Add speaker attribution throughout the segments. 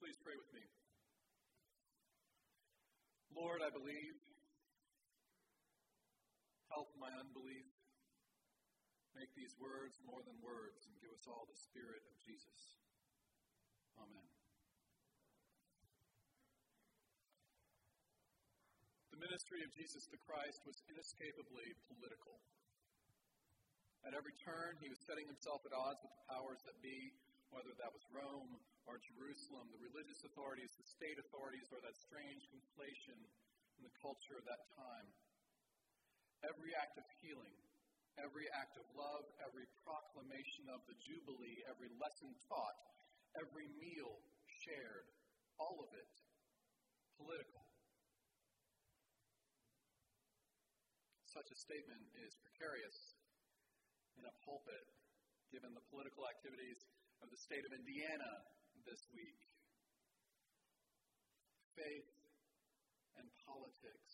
Speaker 1: please pray with me? Lord, I believe. Help my unbelief. Make these words more than words and give us all the Spirit of Jesus. Amen. The ministry of Jesus the Christ was inescapably political. At every turn, he was setting himself at odds with the powers that be, whether that was Rome or Jerusalem, the religious authorities, the state authorities, or that strange conflation in the culture of that time. Every act of healing, every act of love, every proclamation of the Jubilee, every lesson taught, every meal shared, all of it political. Such a statement is precarious in a pulpit, given the political activities of the state of Indiana this week. Faith and politics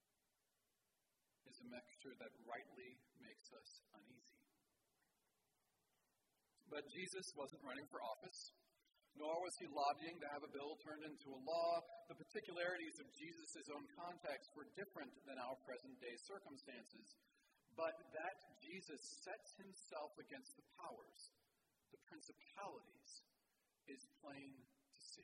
Speaker 1: is a mixture that rightly makes us uneasy. But Jesus wasn't running for office, nor was he lobbying to have a bill turned into a law. The particularities of Jesus' own context were different than our present-day circumstances, but that Jesus sets himself against the powers, the principalities, is plain to see.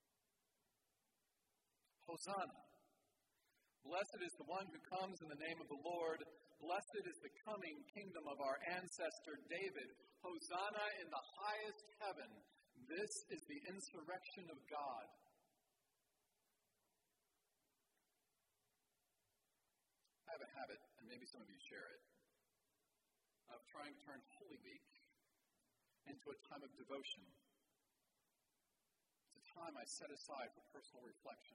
Speaker 1: Hosanna! Blessed is the one who comes in the name of the Lord. Blessed is the coming kingdom of our ancestor David. Hosanna in the highest heaven. This is the insurrection of God. I have a habit, and maybe some of you share it, of trying to turn Holy Week into a time of devotion. It's a time I set aside for personal reflection.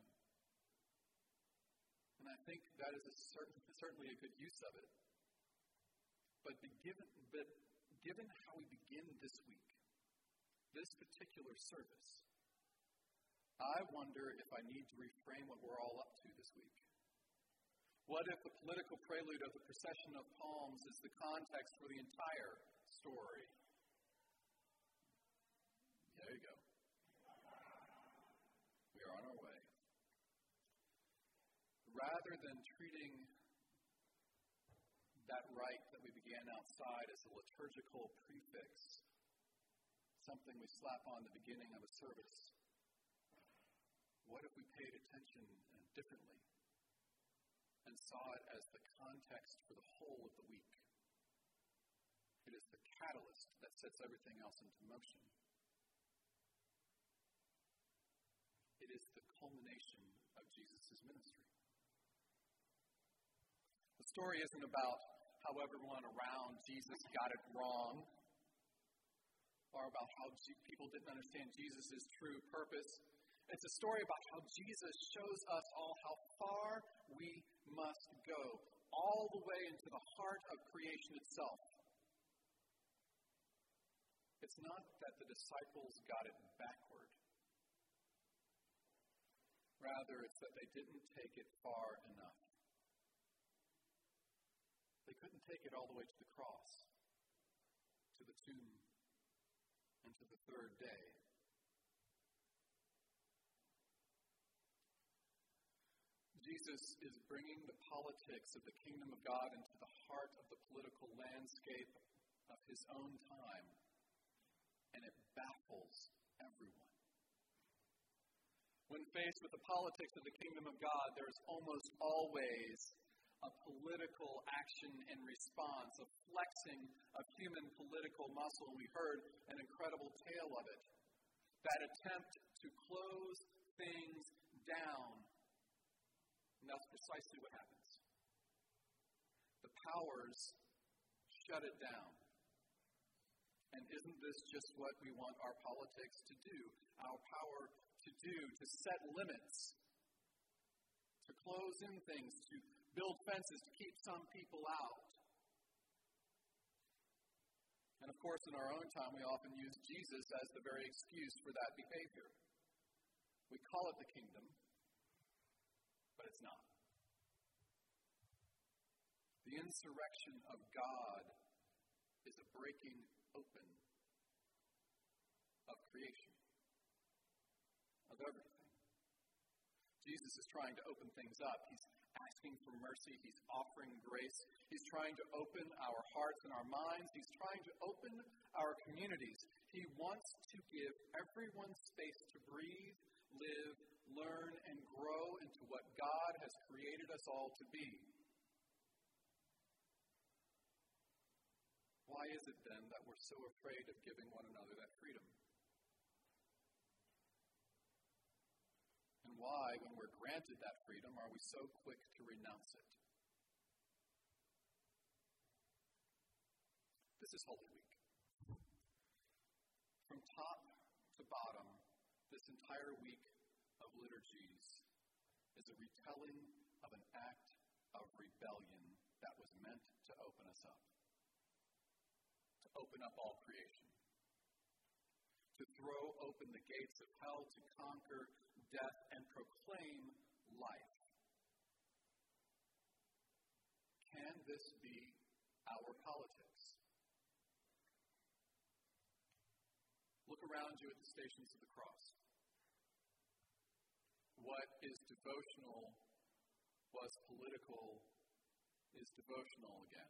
Speaker 1: And I think that is certainly a good use of it. But given how we begin this week, this particular service, I wonder if I need to reframe what we're all up to this week. What if the political prelude of the procession of palms is the context for the entire story? There you go. We are on our way. Rather than treating that rite that we began outside as a liturgical prefix, something we slap on the beginning of a service, what if we paid attention differently and saw it as the context for the whole of the week? It is the catalyst that sets everything else into motion. It is the culmination of Jesus' ministry. The story isn't about how everyone around Jesus got it wrong, or about how people didn't understand Jesus' true purpose. It's a story about how Jesus shows us all how far we must go, all the way into the heart of creation itself. It's not that the disciples got it backward. Rather, it's that they didn't take it far enough. They couldn't take it all the way to the cross, to the tomb, and to the third day. Jesus is bringing the politics of the kingdom of God into the heart of the political landscape of his own time, and it baffles everyone. When faced with the politics of the kingdom of God, there is almost always a political action and response, a flexing of human political muscle. We heard an incredible tale of it. That attempt to close things down. And that's precisely what happens. The powers shut it down. And isn't this just what we want our politics to do? Our power to do, to set limits, to close in things, to build fences, to keep some people out. And of course, in our own time, we often use Jesus as the very excuse for that behavior. We call it the kingdom, but it's not. The insurrection of God is a breaking open of creation. everything. Jesus is trying to open things up. He's asking for mercy. He's offering grace. He's trying to open our hearts and our minds. He's trying to open our communities. He wants to give everyone space to breathe, live, learn, and grow into what God has created us all to be. Why is it then that we're so afraid of giving one another that freedom? And why, when we're granted that freedom, are we so quick to renounce it? This is Holy Week. From top to bottom, this entire week of liturgies is a retelling of an act of rebellion that was meant to open us up. To open up all creation. To throw open the gates of hell, to conquer death and proclaim life. Can this be our politics? Look around you at the Stations of the Cross. What is devotional was political is devotional again.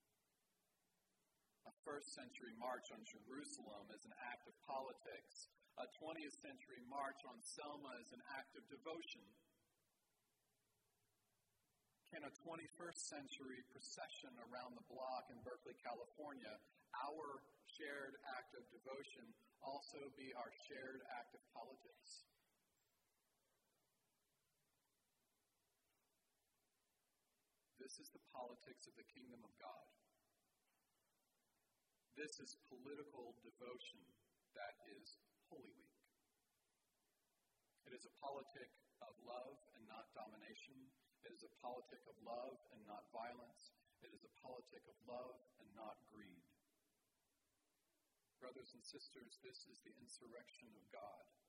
Speaker 1: A first-century march on Jerusalem is an act of politics. A 20th century march on Selma is an act of devotion. Can a 21st century procession around the block in Berkeley, California, our shared act of devotion, also be our shared act of politics? This is the politics of the kingdom of God. This is political devotion that is Holy Week. It is a politic of love and not domination. It is a politic of love and not violence. It is a politic of love and not greed. Brothers and sisters, this is the insurrection of God.